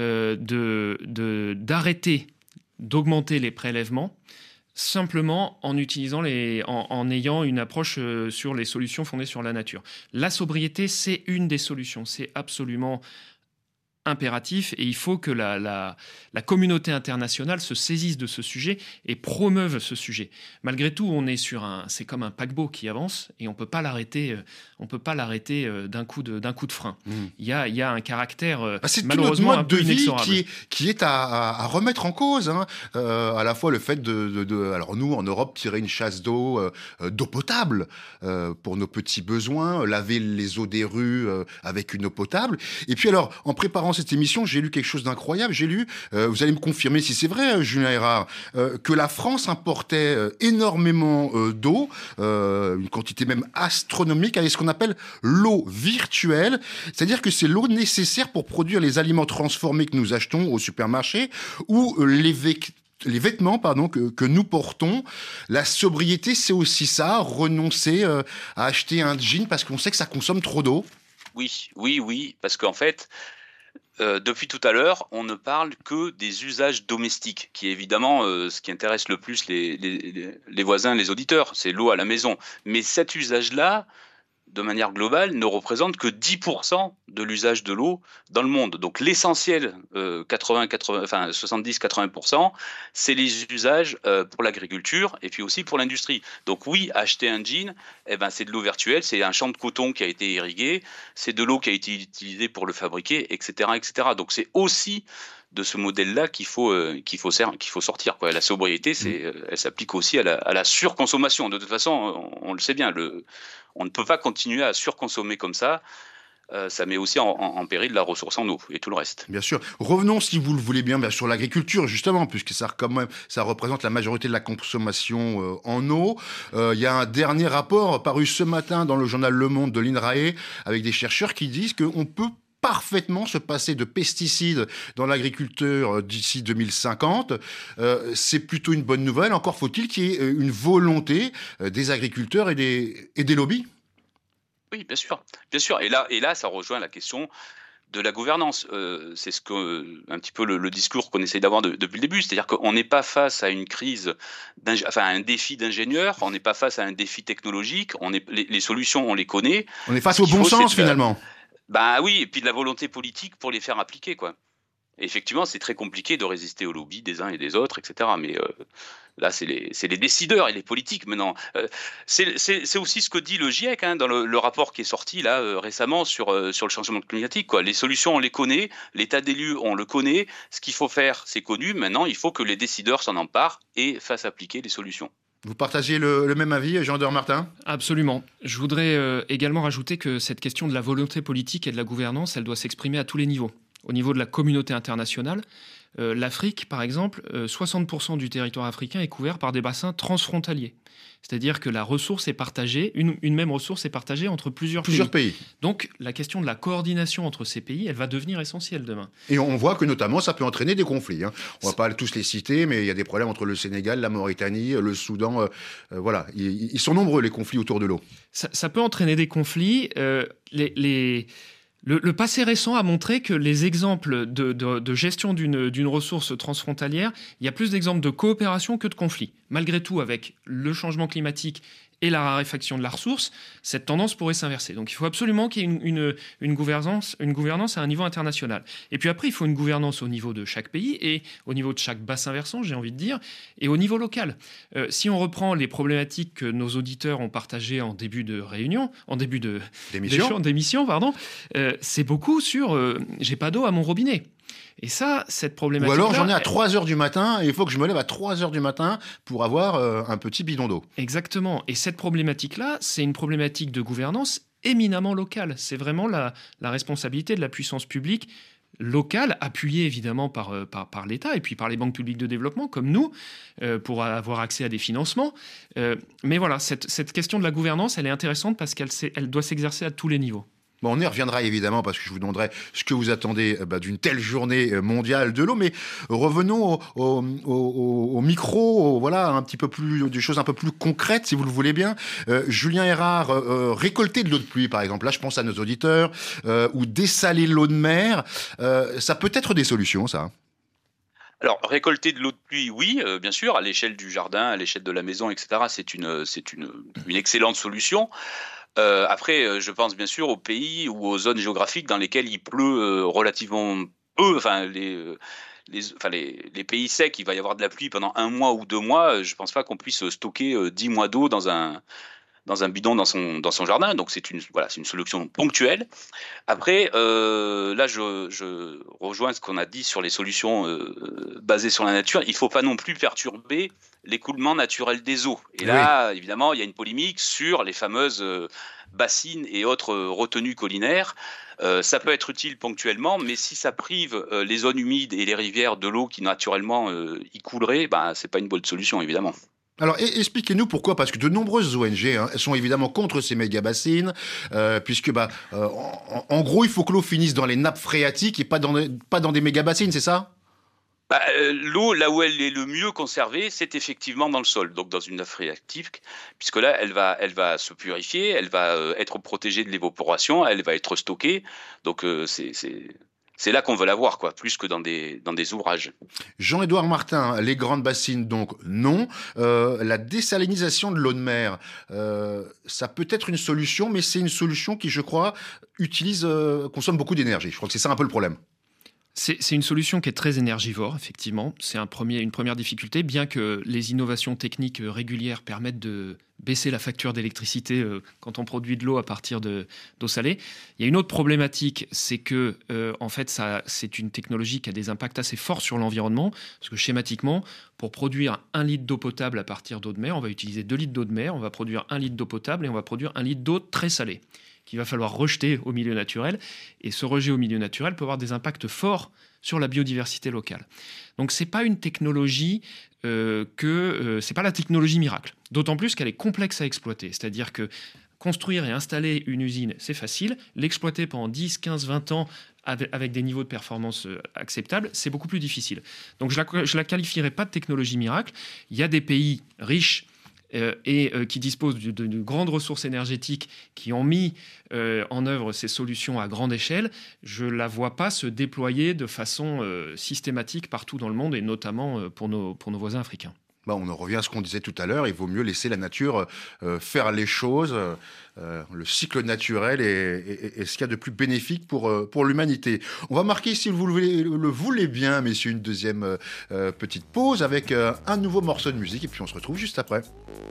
F: d'arrêter d'augmenter les prélèvements simplement en utilisant en ayant une approche sur les solutions fondées sur la nature. La sobriété, c'est une des solutions. C'est absolument impératif et il faut que la communauté internationale se saisisse de ce sujet et promeuve ce sujet. Malgré tout, on est c'est comme un paquebot qui avance et on peut pas l'arrêter d'un coup de frein. Il y a un caractère
D: c'est
F: malheureusement un peu inexorable.
D: C'est tout notre mode de vie qui est à remettre en cause. À la fois le fait alors nous en Europe tirer une chasse d'eau potable pour nos petits besoins, laver les eaux des rues avec une eau potable. Et puis alors en préparant cette émission, j'ai lu quelque chose d'incroyable. J'ai lu, vous allez me confirmer si c'est vrai, Julien Hérard, que la France importait énormément d'eau, une quantité même astronomique, avec ce qu'on appelle l'eau virtuelle. C'est-à-dire que c'est l'eau nécessaire pour produire les aliments transformés que nous achetons au supermarché ou les vêtements que nous portons. La sobriété, c'est aussi ça, renoncer à acheter un jean parce qu'on sait que ça consomme trop d'eau.
G: Oui, parce qu'en fait, depuis tout à l'heure, on ne parle que des usages domestiques, qui est évidemment ce qui intéresse le plus les voisins, les auditeurs, c'est l'eau à la maison. Mais cet usage-là, de manière globale, ne représente que 10% de l'usage de l'eau dans le monde. Donc l'essentiel, 70-80%, c'est les usages pour l'agriculture et puis aussi pour l'industrie. Donc oui, acheter un jean, c'est de l'eau virtuelle, c'est un champ de coton qui a été irrigué, c'est de l'eau qui a été utilisée pour le fabriquer, etc. etc. Donc c'est aussi de ce modèle-là qu'il faut sortir, quoi. La sobriété, elle s'applique aussi à la surconsommation. De toute façon, on le sait bien, on ne peut pas continuer à surconsommer comme ça. Ça met aussi en péril la ressource en eau et tout le reste.
D: Bien sûr. Revenons, si vous le voulez bien, sur l'agriculture, justement, puisque ça représente la majorité de la consommation en eau. Il y a un dernier rapport paru ce matin dans le journal Le Monde de l'INRAE avec des chercheurs qui disent qu'on peut parfaitement se passer de pesticides dans l'agriculture d'ici 2050. C'est plutôt une bonne nouvelle. Encore faut-il qu'il y ait une volonté des agriculteurs et des lobbies.
G: Oui, bien sûr. Et là, ça rejoint la question de la gouvernance. C'est un petit peu le discours qu'on essaie d'avoir depuis le début. C'est-à-dire qu'on n'est pas face à une crise, un défi d'ingénieur, on n'est pas face à un défi technologique. Les solutions, on les connaît.
D: On est face au bon sens, finalement.
G: Oui, et puis de la volonté politique pour les faire appliquer, quoi. Et effectivement, c'est très compliqué de résister aux lobbies des uns et des autres, etc. Mais là, c'est les décideurs et les politiques maintenant. C'est aussi ce que dit le GIEC dans le rapport qui est sorti là récemment sur le changement climatique, quoi. Les solutions, on les connaît. L'état des lieux, on le connaît. Ce qu'il faut faire, c'est connu. Maintenant, il faut que les décideurs s'en emparent et fassent appliquer les solutions.
D: Vous partagez le même avis, Jean-Edouard Martin ?
F: Absolument. Je voudrais également rajouter que cette question de la volonté politique et de la gouvernance, elle doit s'exprimer à tous les niveaux. Au niveau de la communauté internationale, l'Afrique, par exemple, 60% du territoire africain est couvert par des bassins transfrontaliers. C'est-à-dire que la ressource est partagée, une même ressource est partagée entre plusieurs pays. Donc la question de la coordination entre ces pays, elle va devenir essentielle demain.
D: Et on voit que notamment ça peut entraîner des conflits. On ne va pas tous les citer, mais il y a des problèmes entre le Sénégal, la Mauritanie, le Soudan. Voilà, ils sont nombreux les conflits autour de l'eau.
F: Ça peut entraîner des conflits. Le passé récent a montré que les exemples de gestion d'une ressource transfrontalière, il y a plus d'exemples de coopération que de conflits. Malgré tout, avec le changement climatique et la raréfaction de la ressource, cette tendance pourrait s'inverser. Donc il faut absolument qu'il y ait une gouvernance à un niveau international. Et puis après, il faut une gouvernance au niveau de chaque pays et au niveau de chaque bassin versant, j'ai envie de dire, et au niveau local. Si on reprend les problématiques que nos auditeurs ont partagées en début de réunion, d'émission, c'est beaucoup sur j'ai pas d'eau à mon robinet. Et ça, cette problématique.
D: Ou alors j'en ai à 3h du matin et il faut que je me lève à 3h du matin pour avoir un petit bidon d'eau.
F: Exactement. Et cette problématique-là, c'est une problématique de gouvernance éminemment locale. C'est vraiment la responsabilité de la puissance publique locale, appuyée évidemment par l'État et puis par les banques publiques de développement comme nous, pour avoir accès à des financements. Mais voilà, cette question de la gouvernance, elle est intéressante parce qu'elle doit s'exercer à tous les niveaux.
D: Bon, on y reviendra évidemment parce que je vous demanderai ce que vous attendez d'une telle journée mondiale de l'eau. Mais revenons au micro, voilà, un petit peu plus, des choses un peu plus concrètes, si vous le voulez bien. Julien Erard, récolter de l'eau de pluie, par exemple. Là, je pense à nos auditeurs, ou dessaler l'eau de mer. Ça peut être des solutions, ça.
G: Alors, récolter de l'eau de pluie, oui, bien sûr, à l'échelle du jardin, à l'échelle de la maison, etc. C'est une excellente solution. Après, je pense bien sûr aux pays ou aux zones géographiques dans lesquelles il pleut relativement peu. Enfin, les pays secs, il va y avoir de la pluie pendant 1 mois ou 2 mois. Je ne pense pas qu'on puisse stocker 10 mois d'eau dans un bidon dans son jardin. Donc c'est une solution ponctuelle. Après, là je rejoins ce qu'on a dit sur les solutions basées sur la nature. Il ne faut pas non plus perturber l'écoulement naturel des eaux. Et là, évidemment, il y a une polémique sur les fameuses bassines et autres retenues collinaires. Ça peut être utile ponctuellement, mais si ça prive les zones humides et les rivières de l'eau qui naturellement y coulerait, c'est pas une bonne solution, évidemment.
D: Alors, expliquez-nous pourquoi, parce que de nombreuses ONG sont évidemment contre ces méga-bassines, puisque, en gros, il faut que l'eau finisse dans les nappes phréatiques et pas dans des méga-bassines, c'est ça ?
G: L'eau, là où elle est le mieux conservée, c'est effectivement dans le sol, donc dans une nappe phréatique, puisque là, elle va se purifier, elle va être protégée de l'évaporation, elle va être stockée, donc c'est là qu'on veut l'avoir, quoi, plus que dans des ouvrages.
D: Jean-Edouard Martin, les grandes bassines, donc non. La désalinisation de l'eau de mer, ça peut être une solution, mais c'est une solution qui, je crois, consomme beaucoup d'énergie. Je crois que c'est ça un peu le problème.
F: C'est une solution qui est très énergivore, effectivement. C'est une première difficulté, bien que les innovations techniques régulières permettent de baisser la facture d'électricité quand on produit de l'eau à partir d'eau salée. Il y a une autre problématique, c'est que en fait, c'est une technologie qui a des impacts assez forts sur l'environnement, parce que schématiquement, pour produire 1 litre d'eau potable à partir d'eau de mer, on va utiliser 2 litres d'eau de mer, on va produire 1 litre d'eau potable et on va produire 1 litre d'eau très salée, qu'il va falloir rejeter au milieu naturel. Et ce rejet au milieu naturel peut avoir des impacts forts sur la biodiversité locale. Donc c'est pas une technologie c'est pas la technologie miracle. D'autant plus qu'elle est complexe à exploiter. C'est-à-dire que construire et installer une usine, c'est facile. L'exploiter pendant 10, 15, 20 ans avec des niveaux de performance acceptables, c'est beaucoup plus difficile. Donc je la qualifierais pas de technologie miracle. Il y a des pays riches qui disposent de grandes ressources énergétiques, qui ont mis en œuvre ces solutions à grande échelle. Je ne la vois pas se déployer de façon systématique partout dans le monde, et notamment pour nos voisins africains.
D: On en revient à ce qu'on disait tout à l'heure, il vaut mieux laisser la nature faire les choses. Le cycle naturel est ce qu'il y a de plus bénéfique pour l'humanité. On va marquer, si vous le voulez bien, messieurs, une deuxième petite pause avec un nouveau morceau de musique, et puis on se retrouve juste après.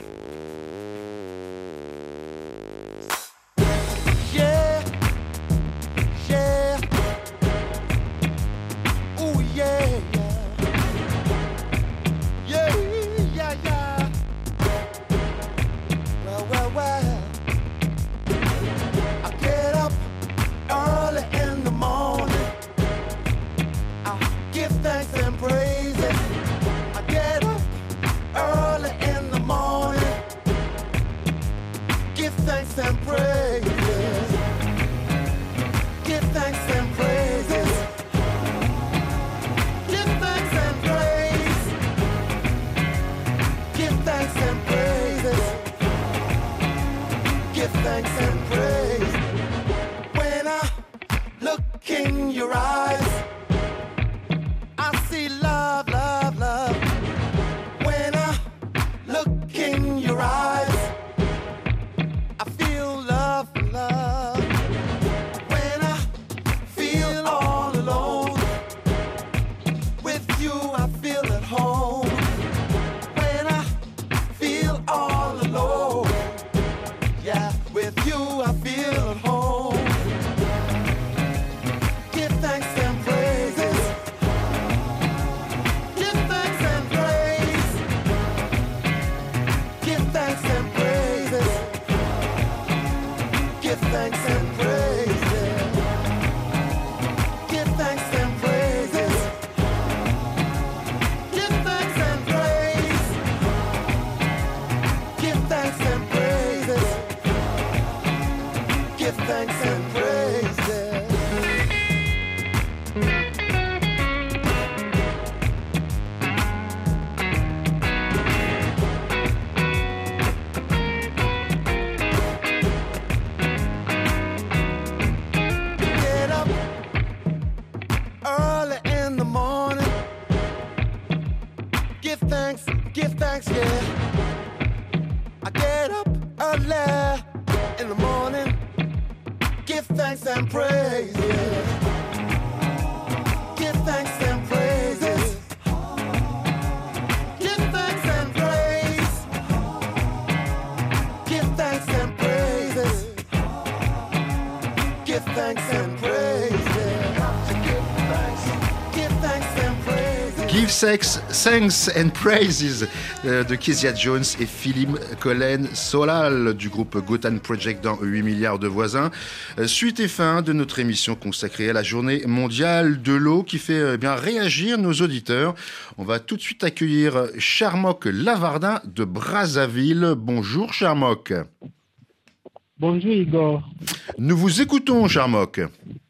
D: Thanks and Praises de Kezia Jones et Philip Collen Solal du groupe Gotan Project dans 8 milliards de voisins. Suite et fin de notre émission consacrée à la journée mondiale de l'eau qui fait bien réagir nos auditeurs. On va tout de suite accueillir Charmok Lavardin de Brazzaville. Bonjour Charmok.
K: Bonjour Igor.
D: Nous vous écoutons Charmok.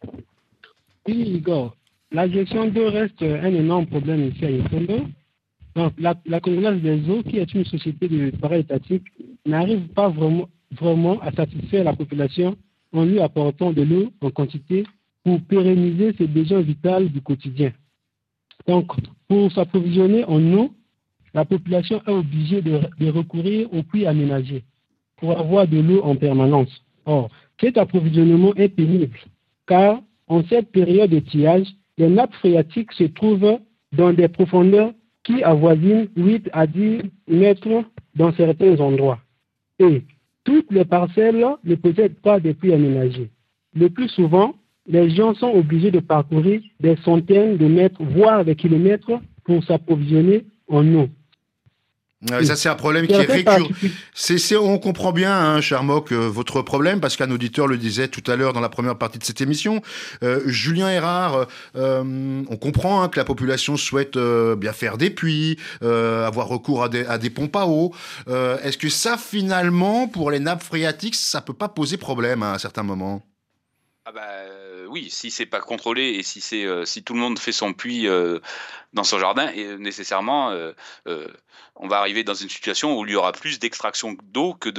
K: Oui Igor. La gestion d'eau reste un énorme problème ici à Yopougon. Donc, la Congolase des eaux, qui est une société de para-étatique, n'arrive pas vraiment à satisfaire la population en lui apportant de l'eau en quantité pour pérenniser ses besoins vitaux du quotidien. Donc, pour s'approvisionner en eau, la population est obligée de recourir aux puits aménagés pour avoir de l'eau en permanence. Or, cet approvisionnement est pénible, car en cette période de tillage, les nappes phréatiques se trouvent dans des profondeurs qui avoisinent 8 à 10 mètres dans certains endroits. Et toutes les parcelles ne possèdent pas de puits aménagés. Le plus souvent, les gens sont obligés de parcourir des centaines de mètres, voire des kilomètres, pour s'approvisionner en eau.
D: Ça, c'est un problème qui est récurrent. On comprend bien, hein, Charmok, votre problème, parce qu'un auditeur le disait tout à l'heure dans la première partie de cette émission. Julien Erard, on comprend que la population souhaite bien faire des puits, avoir recours à des pompes à eau. Est-ce que ça, finalement, pour les nappes phréatiques, ça peut pas poser problème à un certain moment ?
G: Oui, si c'est pas contrôlé et si tout le monde fait son puits dans son jardin, et nécessairement on va arriver dans une situation où il y aura plus d'extraction d'eau que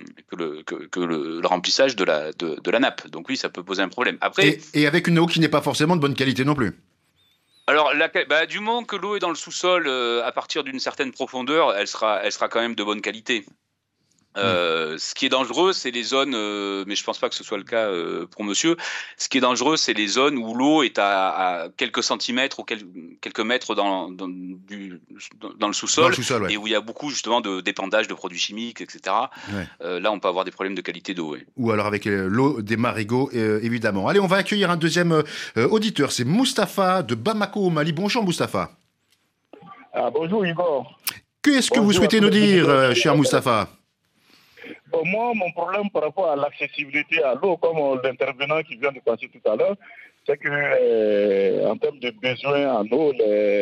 G: le remplissage de la nappe. Donc oui, ça peut poser un problème. Après,
D: et avec une eau qui n'est pas forcément de bonne qualité non plus.
G: Alors, du moment que l'eau est dans le sous-sol, à partir d'une certaine profondeur, elle sera quand même de bonne qualité. Ce qui est dangereux, c'est les zones, mais je pense pas que ce soit le cas pour monsieur. Ce qui est dangereux, c'est les zones où l'eau est à quelques centimètres ou quelques mètres dans le sous-sol,
D: ouais.
G: Et où il y a beaucoup justement d'épandage de produits chimiques, etc. Ouais. Là, on peut avoir des problèmes de qualité d'eau. Ouais.
D: Ou alors avec l'eau des marigots, évidemment. Allez, on va accueillir un deuxième auditeur. C'est Moustapha de Bamako au Mali. Bonjour Moustapha.
L: Bonjour Igor.
D: Qu'est-ce que vous souhaitez nous dire, cher Moustapha ?
L: Moi, mon problème par rapport à l'accessibilité à l'eau, comme l'intervenant qui vient de passer tout à l'heure, c'est que en termes de besoins en eau,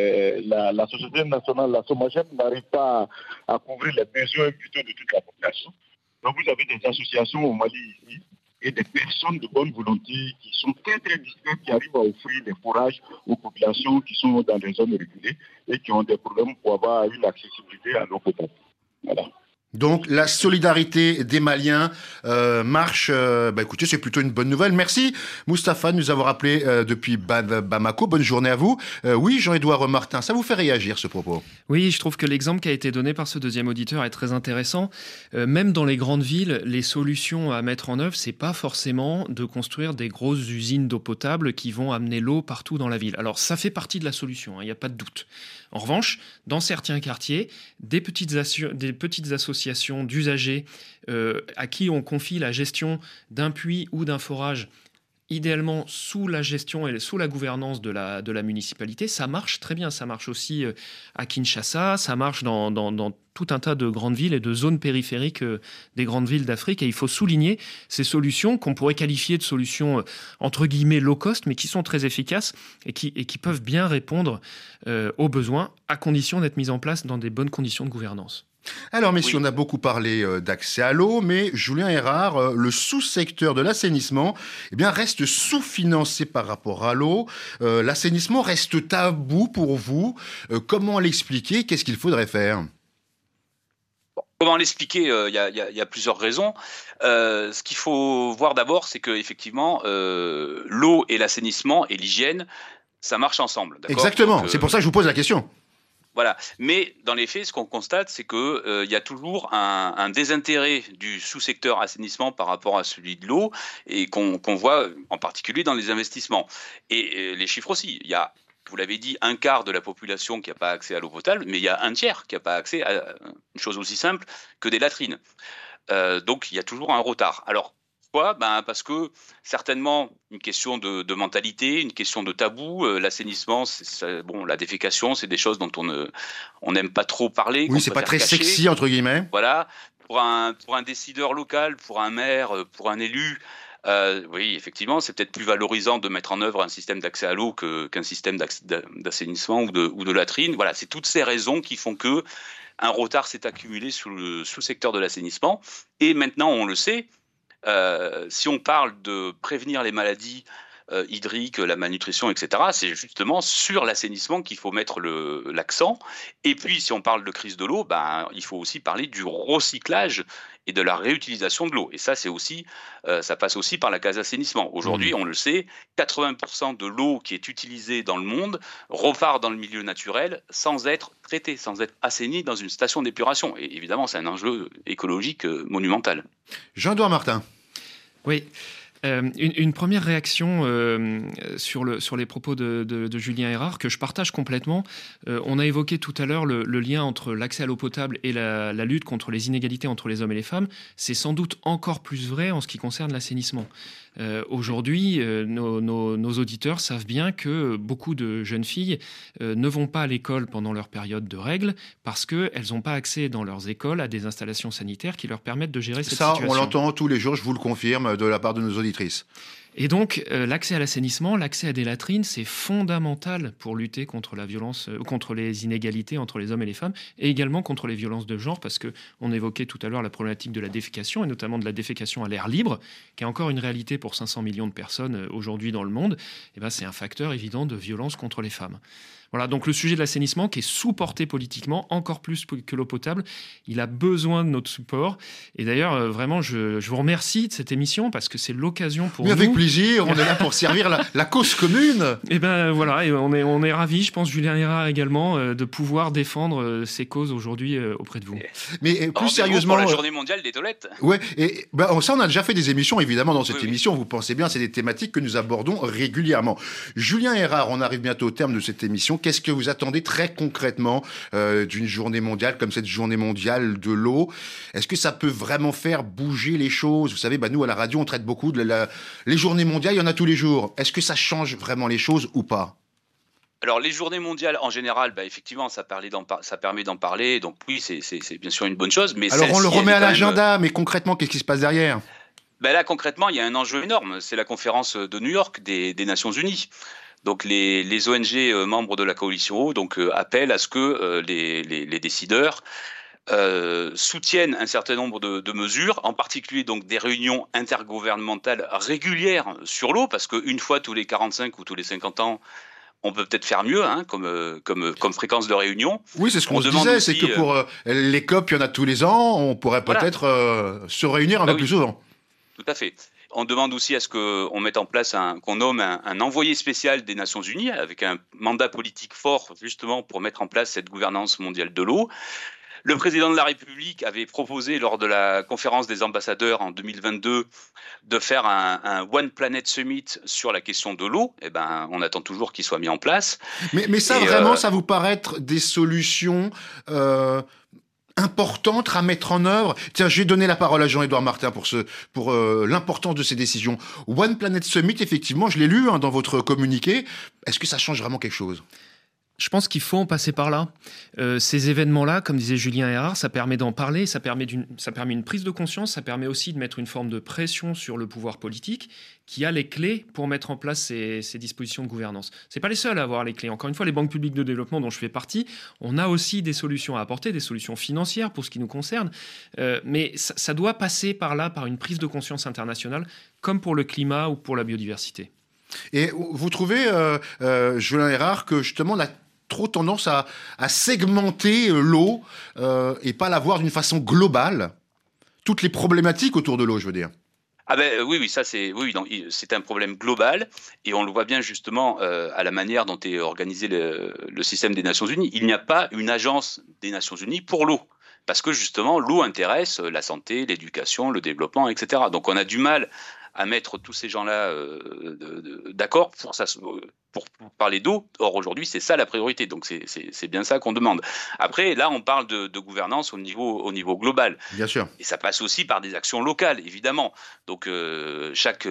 L: la Société nationale, la SOMAGEP, n'arrive pas à couvrir les besoins plutôt de toute la population. Donc vous avez des associations au Mali ici et des personnes de bonne volonté qui sont très très discrètes, qui arrivent à offrir des fourrages aux populations qui sont dans des zones reculées et qui ont des problèmes pour avoir une accessibilité à l'eau potable. Voilà.
D: Donc la solidarité des Maliens marche. Écoutez, c'est plutôt une bonne nouvelle. Merci Moustapha de nous avoir appelé depuis Bamako. Bonne journée à vous. Oui, Jean-Édouard Martin, ça vous fait réagir ce propos ?
F: Oui, je trouve que l'exemple qui a été donné par ce deuxième auditeur est très intéressant. Même dans les grandes villes, les solutions à mettre en œuvre, c'est pas forcément de construire des grosses usines d'eau potable qui vont amener l'eau partout dans la ville. Alors ça fait partie de la solution, il n'y a pas de doute. En revanche, dans certains quartiers, des petites associations d'usagers à qui on confie la gestion d'un puits ou d'un forage, idéalement sous la gestion et sous la gouvernance de la municipalité, ça marche très bien. Ça marche aussi à Kinshasa, ça marche dans tout un tas de grandes villes et de zones périphériques des grandes villes d'Afrique. Et il faut souligner ces solutions qu'on pourrait qualifier de solutions entre guillemets low cost, mais qui sont très efficaces et qui peuvent bien répondre aux besoins, à condition d'être mises en place dans des bonnes conditions de gouvernance.
D: Alors messieurs, on a beaucoup parlé d'accès à l'eau, mais Julien Erard, le sous-secteur de l'assainissement reste sous-financé par rapport à l'eau. L'assainissement reste tabou pour vous. Comment l'expliquer ? Qu'est-ce qu'il faudrait faire ?
G: Comment l'expliquer ? Il y a plusieurs raisons. Ce qu'il faut voir d'abord, c'est que effectivement, l'eau et l'assainissement et l'hygiène, ça marche ensemble. D'accord ?
D: Exactement. C'est pour ça que je vous pose la question.
G: Voilà. Mais dans les faits, ce qu'on constate, c'est que y a toujours un désintérêt du sous-secteur assainissement par rapport à celui de l'eau, et qu'on voit en particulier dans les investissements. Et les chiffres aussi. Il y a, vous l'avez dit, un quart de la population qui n'a pas accès à l'eau potable, mais il y a un tiers qui n'a pas accès à une chose aussi simple que des latrines. Donc il y a toujours un retard. Alors, pourquoi ? Parce que certainement une question de mentalité, une question de tabou. L'assainissement, la défécation, c'est des choses dont on n'aime pas trop parler.
D: Oui, c'est pas très sexy entre guillemets.
G: Voilà, pour un décideur local, pour un maire, pour un élu. Oui, effectivement, c'est peut-être plus valorisant de mettre en œuvre un système d'accès à l'eau qu'un système d'assainissement ou de latrine. Voilà, c'est toutes ces raisons qui font que un retard s'est accumulé sous le secteur de l'assainissement. Et maintenant, on le sait. Si on parle de prévenir les maladies hydriques, la malnutrition, etc., c'est justement sur l'assainissement qu'il faut mettre l'accent. Et puis, si on parle de crise de l'eau, il faut aussi parler du recyclage et de la réutilisation de l'eau. Et ça, ça passe aussi par la case assainissement. Aujourd'hui, on le sait, 80% de l'eau qui est utilisée dans le monde repart dans le milieu naturel sans être traitée, sans être assainie dans une station d'épuration. Et évidemment, c'est un enjeu écologique monumental.
D: Jean-Édouard Martin.
F: Oui. Une première réaction sur les propos de Julien Erard, que je partage complètement. On a évoqué tout à l'heure le lien entre l'accès à l'eau potable et la lutte contre les inégalités entre les hommes et les femmes. C'est sans doute encore plus vrai en ce qui concerne l'assainissement. Aujourd'hui, nos auditeurs savent bien que beaucoup de jeunes filles ne vont pas à l'école pendant leur période de règles parce qu'elles n'ont pas accès dans leurs écoles à des installations sanitaires qui leur permettent de gérer cette situation.
D: Ça, on l'entend tous les jours, je vous le confirme, de la part de nos auditrices.
F: Et donc, l'accès à l'assainissement, l'accès à des latrines, c'est fondamental pour lutter contre la violence, contre les inégalités entre les hommes et les femmes, et également contre les violences de genre, parce qu'on évoquait tout à l'heure la problématique de la défécation, et notamment de la défécation à l'air libre, qui est encore une réalité pour 500 millions de personnes aujourd'hui dans le monde. Et ben, c'est un facteur évident de violence contre les femmes. Voilà, donc le sujet de l'assainissement qui est sous-porté politiquement, encore plus que l'eau potable, il a besoin de notre support. Et d'ailleurs, vraiment, je vous remercie de cette émission parce que c'est l'occasion pour nous...
D: Avec plaisir, on est là pour servir la cause commune.
F: Et ben voilà, et on est ravis, je pense, Julien Hérard également, de pouvoir défendre ces causes aujourd'hui auprès de vous.
D: Mais plus sérieusement...
G: Pour la journée mondiale des toilettes.
D: Ouais, et ça, on a déjà fait des émissions, évidemment, dans cette émission. Vous pensez bien, c'est des thématiques que nous abordons régulièrement. Julien Hérard, on arrive bientôt au terme de cette émission. Qu'est-ce que vous attendez très concrètement d'une journée mondiale comme cette journée mondiale de l'eau? Est-ce que ça peut vraiment faire bouger les choses? Vous savez, nous à la radio, on traite beaucoup de les journées mondiales, il y en a tous les jours. Est-ce que ça change vraiment les choses ou pas?
G: Alors les journées mondiales en général, effectivement, ça permet d'en parler. Donc oui, c'est bien sûr une bonne chose. Mais
D: alors on le remet à l'agenda, mais concrètement, qu'est-ce qui se passe derrière?
G: Là, concrètement, il y a un enjeu énorme. C'est la conférence de New York des Nations Unies. Donc les ONG membres de la coalition eau appellent à ce que les décideurs soutiennent un certain nombre de mesures, en particulier donc des réunions intergouvernementales régulières sur l'eau, parce qu'une fois tous les 45 ou tous les 50 ans, on peut peut-être faire mieux, comme fréquence de réunion.
D: Oui, c'est ce qu'on se disait, c'est que pour les COP, il y en a tous les ans, on pourrait peut-être se réunir un peu plus souvent.
G: Tout à fait. On demande aussi à ce qu'on mette en place, qu'on nomme un envoyé spécial des Nations Unies avec un mandat politique fort justement pour mettre en place cette gouvernance mondiale de l'eau. Le président de la République avait proposé lors de la conférence des ambassadeurs en 2022 de faire un One Planet Summit sur la question de l'eau. On attend toujours qu'il soit mis en place.
D: Mais ça, vraiment, ça vous paraît être des solutions importantes à mettre en œuvre? Tiens, je vais donner la parole à Jean-Édouard Martin pour l'importance de ces décisions. One Planet Summit, effectivement, je l'ai lu dans votre communiqué. Est-ce que ça change vraiment quelque chose?
F: Je pense qu'il faut en passer par là. Ces événements-là, comme disait Julien Hérard, ça permet d'en parler, ça permet une prise de conscience, ça permet aussi de mettre une forme de pression sur le pouvoir politique qui a les clés pour mettre en place ces dispositions de gouvernance. Ce n'est pas les seuls à avoir les clés. Encore une fois, les banques publiques de développement dont je fais partie, on a aussi des solutions à apporter, des solutions financières pour ce qui nous concerne. Mais ça doit passer par là, par une prise de conscience internationale, comme pour le climat ou pour la biodiversité.
D: Et vous trouvez, Julien Hérard, que justement la trop tendance à segmenter l'eau et pas la voir d'une façon globale, toutes les problématiques autour de l'eau, je veux dire.
G: Oui, ça c'est un problème global et on le voit bien justement à la manière dont est organisé le système des Nations Unies. Il n'y a pas une agence des Nations Unies pour l'eau. Parce que justement, l'eau intéresse la santé, l'éducation, le développement, etc. Donc on a du mal à mettre tous ces gens-là d'accord pour parler d'eau. Or, aujourd'hui, c'est ça la priorité. Donc, c'est bien ça qu'on demande. Après, là, on parle de gouvernance au niveau global.
D: Bien sûr.
G: Et ça passe aussi par des actions locales, évidemment. Donc, chaque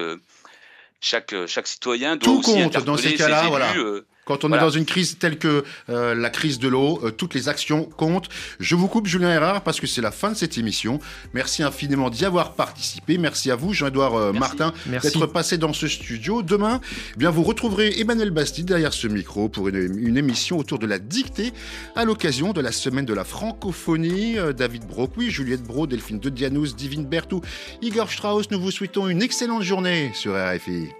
G: citoyen doit
D: tout
G: aussi
D: compte
G: interpeller
D: dans ces cas-là,
G: ses élus,
D: voilà. Quand on est dans une crise telle que la crise de l'eau, toutes les actions comptent. Je vous coupe, Julien Hérard, parce que c'est la fin de cette émission. Merci infiniment d'y avoir participé. Merci à vous, Jean-Édouard Martin, d'être passé dans ce studio. Demain, vous retrouverez Emmanuel Bastide derrière ce micro pour une émission autour de la dictée à l'occasion de la semaine de la francophonie. David Brocqui, Juliette Brault, Delphine de Dianous, Divine Berthoud, Igor Strauss, nous vous souhaitons une excellente journée sur RFI.